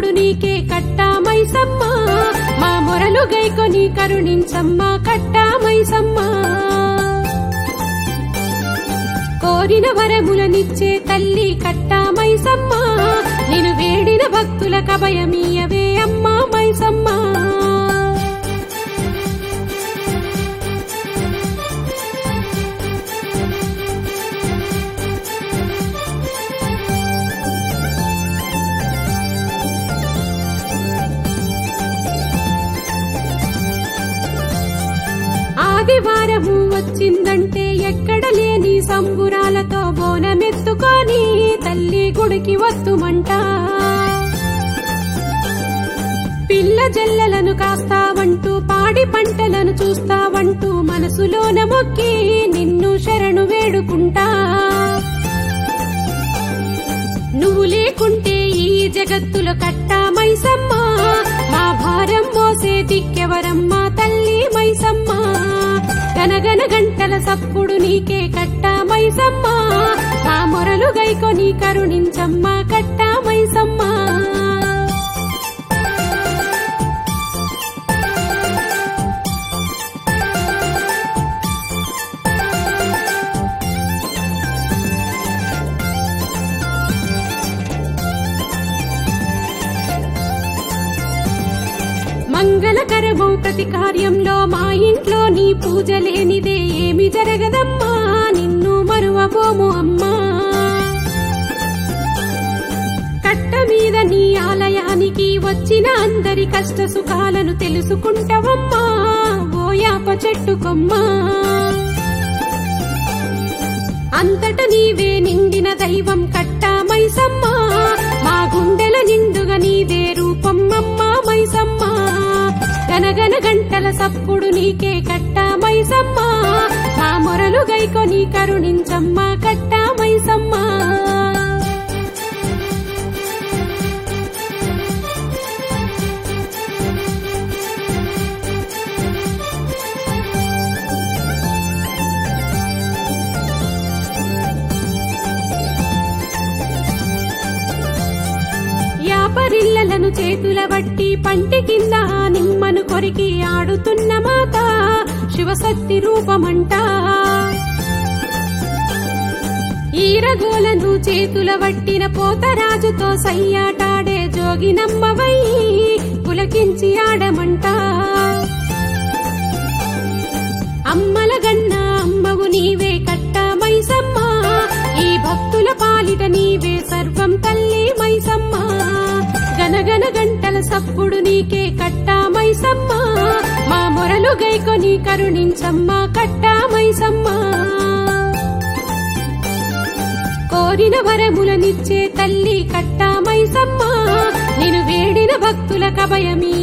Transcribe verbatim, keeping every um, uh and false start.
సప్పుడు నీకే కట్టా మైసమ్మ మా మొరలు గైకొని కరుణించమ్మ కట్టా మైసమ్మ కోరిన వరములనిచ్చే తల్లి కట్టా మైసమ్మ నిన్ను వేడిన భక్తుల కభయమీయవే అమ్మా మైసమ్మ ఆదివారము వచ్చిందంటే ఎక్కడ లేని సంబురాలతో బోనమెత్తుకొని తల్లి గుడికి వత్తుమంట పిల్ల జల్లలను కాస్తావంటూ పాడి పంటలను చూస్తావంటూ మనసులోన మొక్కి నిన్ను శరణు వేడుకుంటా నువ్వు లేకుంటే ఈ జగత్తులో కట్టా మైసమ్మ మా భారం మోసే దిక్కెవరమ్మా తల్లి మైసమ్మ గనగన గంటల సప్పుడు నీకే కట్టా మైసమ్మ మా మొరలు గైకొని కరుణించమ్మ కట్టా మైసమ్మ మంగళకరమౌ ప్రతి కార్యంలో మా ఇంట్లో నీ పూజ లేనిదే ఏమి జరగదమ్మా నిన్ను మరువబోము అమ్మా కట్ట మీద నీ ఆలయానికి వచ్చిన అందరి కష్ట సుఖాలను తెలుసుకుంటావమ్మా ఓ యాప చెట్టు కొమ్మ అంతట నీవే నిండిన దైవం కట్టా మైసమ్మ మా గుండెల నిండుగా నీదే రూపం అమ్మా మైసమ్మ గనగన గంటల సప్పుడు నీకే కట్టా మైసమ్మ మా మొరలు గైకొని కరుణించమ్మ కట్టా మైసమ్మ యాపరిల్లలను చేతుల బట్టి పంటి కింద నిమ్మను కొరికి ఆడుతున్న మాత శివశక్తి రూపమంట ఈరగోలను చేతుల వట్టిన పోతరాజుతో సయ్యాటాడే జోగినమ్మవై పులకించి ఆడమంట అమ్మల గన్న అమ్మవు నీవే కట్టా మైసమ్మ ఈ భక్తుల పాలిట నీవే సర్వం తల్లి మైసమ్మ గనగన గంటల సప్పుడు నీకే కట్టా మైసమ్మ మా మొరలు గైకొని కరుణించమ్మ కట్టా మైసమ్మ కోరిన వరములనిచ్చే తల్లి కట్టా మైసమ్మ నిన్ను వేడిన భక్తుల కభయమీ